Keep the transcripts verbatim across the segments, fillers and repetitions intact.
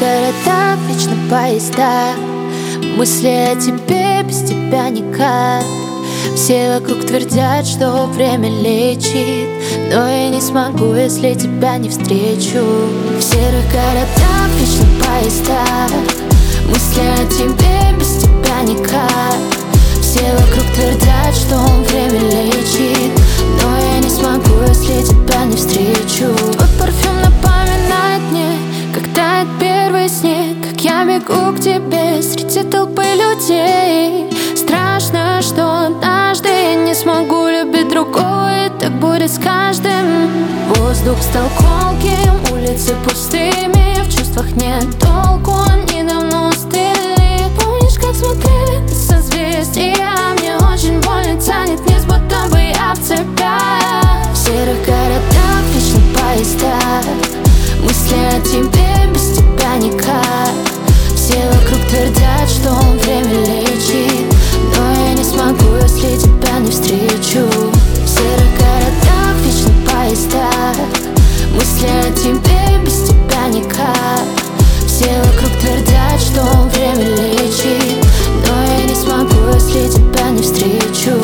города, вечно поезда. Мысли о тебе, без тебя никак. Все вокруг твердят, что время лечит, но я не смогу, если тебя не встречу. В серых городах вечно поезда. Мысли о тебе, без тебя никак. Все вокруг твердят, что время лечит, но я не смогу, если тебя не встречу. Твой парфюм напоминает мне, как тает первый снег, как я бегу к тебе среди толпы людей. Страшно, что однажды я не смогу любить другого, и так будет с каждым. Воздух стал колким, улицы пустыми, в чувствах нет толку, они давно устыли. Помнишь, как смотрели на созвездия? Мне очень больно тянет вниз, будто бы я в цепях. В серых городах вечно поезда. Мысли о тебе, без тебя никак. Все вокруг твердят, что время лечит, но я не смогу, если тебя не встречу. В серых городах вечно поезда. Мысли о тебе, без тебя никак. Все вокруг твердят, что время лечит, но я не смогу, если тебя не встречу.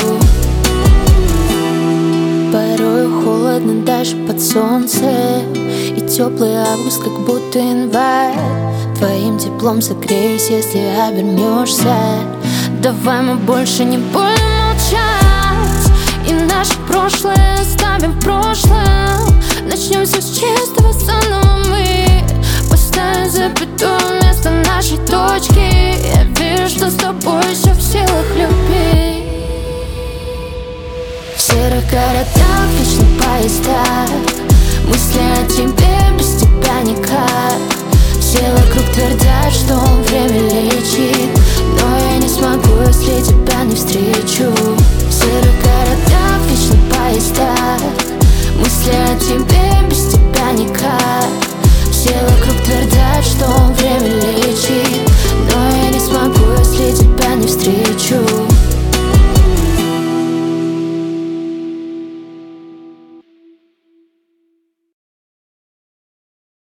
Порою холодно даже под солнцем, и теплый август, как будто январь. Твоим теплом согреюсь, если обернешься. Давай мы больше не будем молчать, и наше прошлое оставим в прошлом. Начнем все с чистого, заново мы поставим запятую вместо нашей точки.